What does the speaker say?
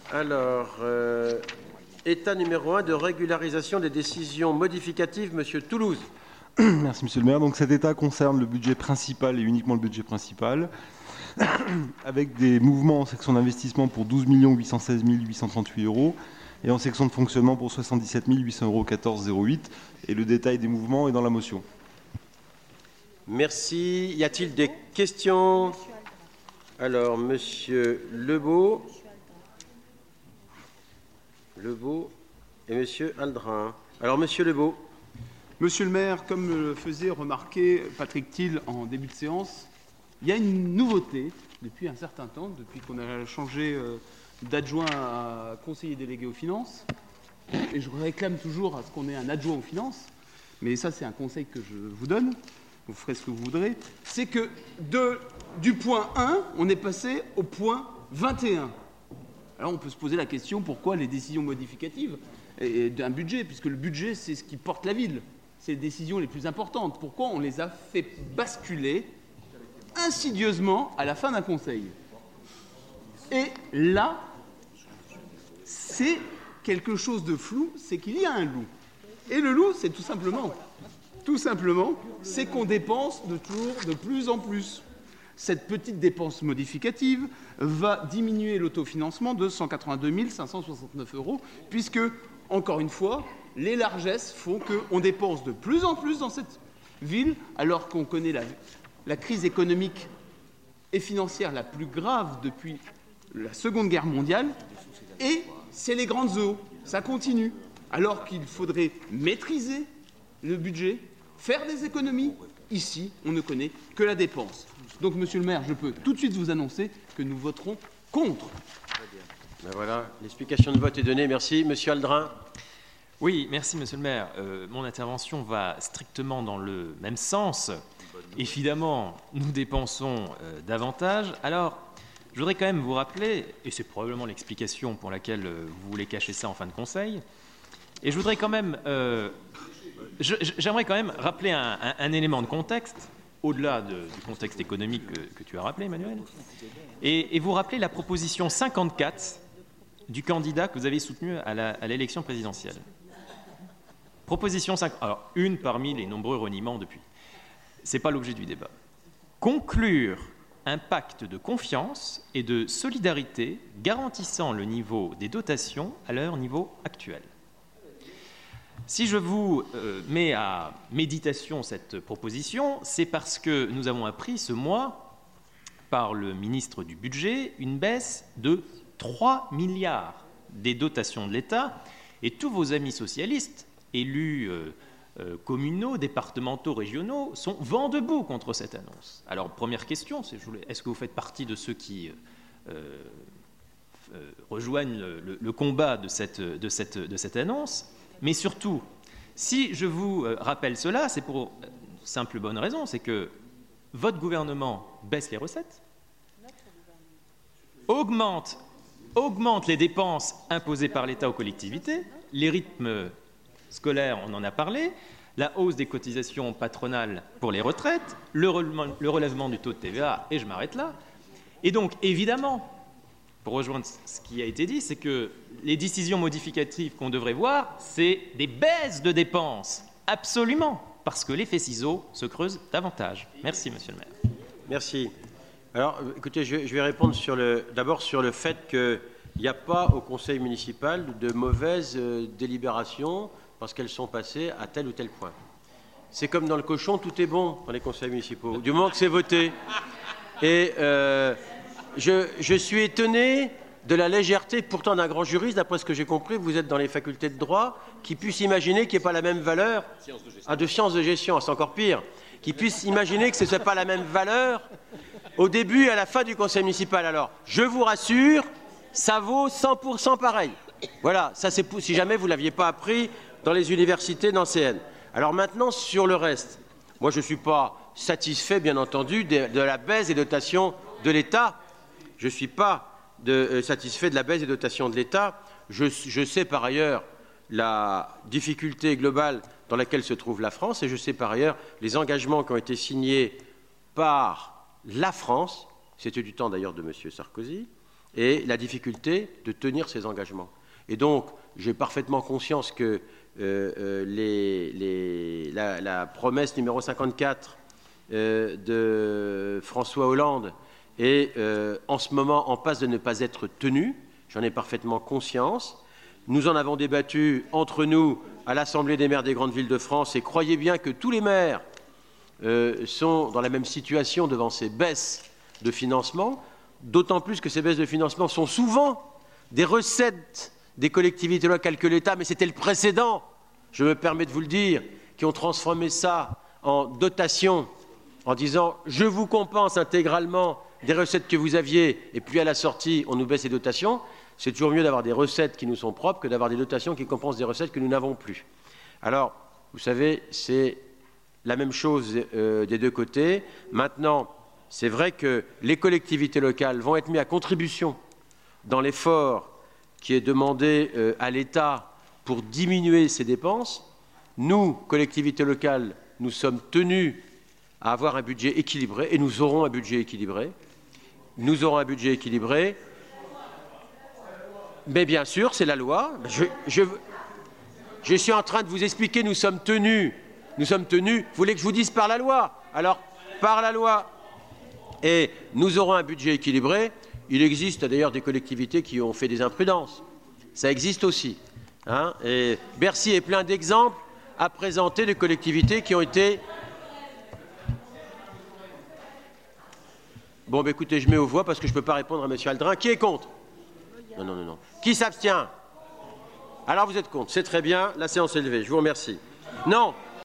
Alors, état numéro 1 de régularisation des décisions modificatives, Monsieur Toulouse. Merci Monsieur le maire. Donc cet état concerne le budget principal et uniquement le budget principal, avec des mouvements en section d'investissement pour 12 816 838 € et en section de fonctionnement pour 77 800 € 14,08. Et le détail des mouvements est dans la motion. Merci. Y a-t-il des questions? Alors, Monsieur Lebeau et Monsieur Aldrin. Alors, Monsieur Lebeau. Monsieur le maire, comme le faisait remarquer Patrick Thiel en début de séance, il y a une nouveauté depuis un certain temps, depuis qu'on a changé d'adjoint à conseiller délégué aux finances. Et je réclame toujours à ce qu'on ait un adjoint aux finances, mais ça c'est un conseil que je vous donne, vous ferez ce que vous voudrez, c'est que du point 1, on est passé au point 21. Alors on peut se poser la question pourquoi les décisions modificatives d'un budget, puisque le budget c'est ce qui porte la ville, c'est les décisions les plus importantes. Pourquoi on les a fait basculer insidieusement à la fin d'un conseil? Et là, c'est quelque chose de flou, c'est qu'il y a un loup. Et le loup, c'est tout simplement, c'est qu'on dépense toujours de plus en plus. Cette petite dépense modificative va diminuer l'autofinancement de 182 569 €, puisque, encore une fois, les largesses font qu'on dépense de plus en plus dans cette ville, alors qu'on connaît la crise économique et financière la plus grave depuis la Seconde Guerre mondiale, et c'est les grandes eaux, ça continue, alors qu'il faudrait maîtriser le budget, faire des économies. Ici, on ne connaît que la dépense. Donc, monsieur le maire, je peux tout de suite vous annoncer que nous voterons contre. Ben voilà, l'explication de vote est donnée. Merci. Monsieur Aldrin. Oui, merci, monsieur le maire. Mon intervention va strictement dans le même sens. Évidemment, nous dépensons davantage. Alors, je voudrais quand même vous rappeler, et c'est probablement l'explication pour laquelle vous voulez cacher ça en fin de conseil, et je voudrais quand même... j'aimerais quand même rappeler un élément de contexte, au-delà du contexte économique que tu as rappelé, Emmanuel, et vous rappeler la proposition 54 du candidat que vous avez soutenu à l'élection présidentielle. Proposition 5, alors une parmi les nombreux reniements depuis. Ce n'est pas l'objet du débat. Conclure un pacte de confiance et de solidarité garantissant le niveau des dotations à leur niveau actuel. Si je vous mets à méditation cette proposition, c'est parce que nous avons appris ce mois, par le ministre du Budget, une baisse de 3 milliards des dotations de l'État, et tous vos amis socialistes, élus communaux, départementaux, régionaux, sont vent debout contre cette annonce. Alors, première question, est-ce que vous faites partie de ceux qui rejoignent le combat de cette annonce? Mais surtout, si je vous rappelle cela, c'est pour une simple bonne raison, c'est que votre gouvernement baisse les recettes, augmente les dépenses imposées par l'État aux collectivités, les rythmes scolaires, on en a parlé, la hausse des cotisations patronales pour les retraites, le relèvement du taux de TVA, et je m'arrête là. Et donc, évidemment, pour rejoindre ce qui a été dit, c'est que les décisions modificatives qu'on devrait voir, c'est des baisses de dépenses, absolument, parce que l'effet ciseau se creuse davantage. Merci, monsieur le maire. Merci. Alors, écoutez, je vais répondre d'abord sur le fait qu'il n'y a pas au conseil municipal de mauvaises délibérations parce qu'elles sont passées à tel ou tel point. C'est comme dans le cochon, tout est bon dans les conseils municipaux, du moment que c'est voté. Et je suis étonné de la légèreté, pourtant d'un grand juriste, d'après ce que j'ai compris, vous êtes dans les facultés de droit, qui puisse imaginer qu'il n'y ait pas la même valeur de sciences de gestion, c'est encore pire, qui puisse imaginer que ce ne soit pas la même valeur au début et à la fin du conseil municipal. Alors, je vous rassure, ça vaut 100% pareil. Voilà, ça c'est si jamais vous ne l'aviez pas appris dans les universités d'anciennes. Alors maintenant, sur le reste, moi je ne suis pas satisfait, bien entendu, de la baisse des dotations de l'État. Je ne suis pas satisfait de la baisse des dotations de l'État. Je sais par ailleurs la difficulté globale dans laquelle se trouve la France et je sais par ailleurs les engagements qui ont été signés par la France, c'était du temps d'ailleurs de M. Sarkozy, et la difficulté de tenir ces engagements. Et donc, j'ai parfaitement conscience que la promesse numéro 54 de François Hollande est en ce moment en passe de ne pas être tenue. J'en ai parfaitement conscience. Nous en avons débattu entre nous à l'Assemblée des maires des grandes villes de France et croyez bien que tous les maires sont dans la même situation devant ces baisses de financement, d'autant plus que ces baisses de financement sont souvent des recettes des collectivités locales que l'État, mais c'était le précédent, je me permets de vous le dire, qui ont transformé ça en dotation en disant « je vous compense intégralement des recettes que vous aviez et puis à la sortie, on nous baisse les dotations ». C'est toujours mieux d'avoir des recettes qui nous sont propres que d'avoir des dotations qui compensent des recettes que nous n'avons plus. Alors, vous savez, c'est la même chose des deux côtés. Maintenant, c'est vrai que les collectivités locales vont être mises à contribution dans l'effort qui est demandé à l'État pour diminuer ses dépenses. Nous, collectivités locales, nous sommes tenus à avoir un budget équilibré et nous aurons un budget équilibré. Nous aurons un budget équilibré. Mais bien sûr, c'est la loi. Je suis en train de vous expliquer, nous sommes tenus. Vous voulez que je vous dise par la loi? Alors, par la loi. Et nous aurons un budget équilibré. Il existe d'ailleurs des collectivités qui ont fait des imprudences. Ça existe aussi. Hein, et Bercy est plein d'exemples à présenter de collectivités qui ont été... Bon, ben écoutez, je mets aux voix parce que je ne peux pas répondre à M. Aldrin. Qui est contre? Non. Qui s'abstient? Alors vous êtes contre. C'est très bien. La séance est levée. Je vous remercie. Non.